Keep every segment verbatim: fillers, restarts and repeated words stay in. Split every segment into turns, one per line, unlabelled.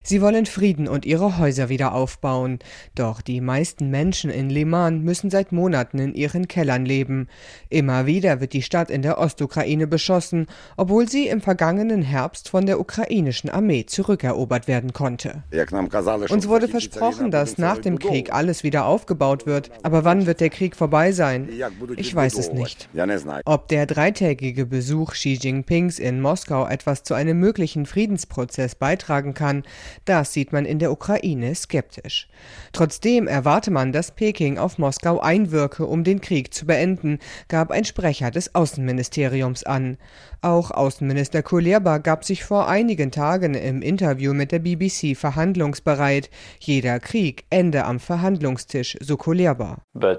Sie wollen Frieden und ihre Häuser wieder aufbauen. Doch die meisten Menschen in Liman müssen seit Monaten in ihren Kellern leben. Immer wieder wird die Stadt in der Ostukraine beschossen, obwohl sie im vergangenen Herbst von der ukrainischen Armee zurückerobert werden konnte. Uns wurde versprochen, dass nach dem Krieg alles wieder aufgebaut wird. Aber wann wird der Krieg vorbei sein? Ich weiß es nicht. Ob der dreitägige Besuch Xi Jinpings in Moskau etwas zu einem möglichen Friedensprozess beitragen kann, das sieht man in der Ukraine skeptisch. Trotzdem erwarte man, dass Peking auf Moskau einwirke, um den Krieg zu beenden, gab ein Sprecher des Außenministeriums an. Auch Außenminister Kuleba gab sich vor einigen Tagen im Interview mit der B B C verhandlungsbereit. Jeder Krieg ende am Verhandlungstisch, so Kuleba.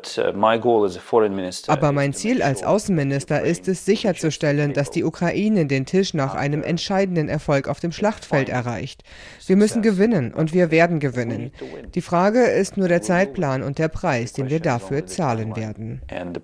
Aber mein Ziel als Außenminister ist es, sicherzustellen, dass die Ukraine den Tisch nach einem entscheidenden Erfolg auf dem Schlachtfeld erreicht. Wir müssen gewinnen und wir werden gewinnen. Die Frage ist nur der Zeitplan und der Preis, den wir dafür zahlen werden.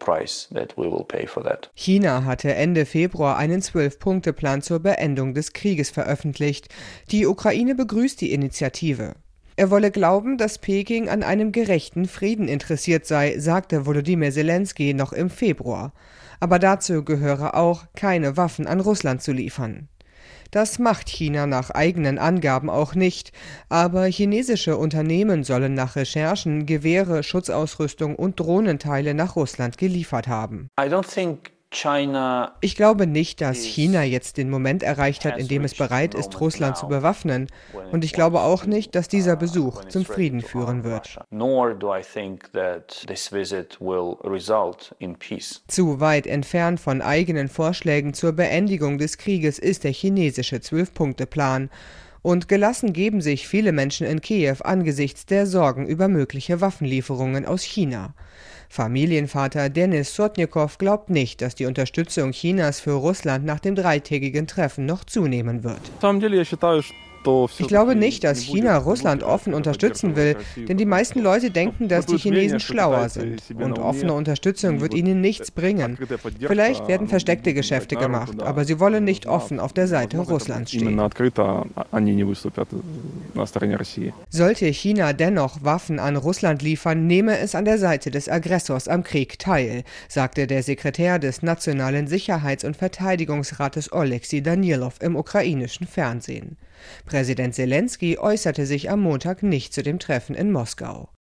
China hatte Ende Februar einen Zwölf-Punkte-Plan zur Beendung des Krieges veröffentlicht. Die Ukraine begrüßt die Initiative. Er wolle glauben, dass Peking an einem gerechten Frieden interessiert sei, sagte Volodymyr Zelensky noch im Februar. Aber dazu gehöre auch, keine Waffen an Russland zu liefern. Das macht China nach eigenen Angaben auch nicht, aber chinesische Unternehmen sollen nach Recherchen Gewehre, Schutzausrüstung und Drohnenteile nach Russland geliefert haben. Ich glaube nicht, dass China jetzt den Moment erreicht hat, in dem es bereit ist, Russland zu bewaffnen. Und ich glaube auch nicht, dass dieser Besuch zum Frieden führen wird. Zu weit entfernt von eigenen Vorschlägen zur Beendigung des Krieges ist der chinesische Zwölf-Punkte-Plan. Und gelassen geben sich viele Menschen in Kiew angesichts der Sorgen über mögliche Waffenlieferungen aus China. Familienvater Denis Sotnikow glaubt nicht, dass die Unterstützung Chinas für Russland nach dem dreitägigen Treffen noch zunehmen wird. Ich glaube nicht, dass China Russland offen unterstützen will, denn die meisten Leute denken, dass die Chinesen schlauer sind. Und offene Unterstützung wird ihnen nichts bringen. Vielleicht werden versteckte Geschäfte gemacht, aber sie wollen nicht offen auf der Seite Russlands stehen. Sollte China dennoch Waffen an Russland liefern, nehme es an der Seite des Aggressors am Krieg teil, sagte der Sekretär des Nationalen Sicherheits- und Verteidigungsrates Oleksiy Danilov im ukrainischen Fernsehen. Präsident Zelensky äußerte sich am Montag nicht zu dem Treffen in Moskau.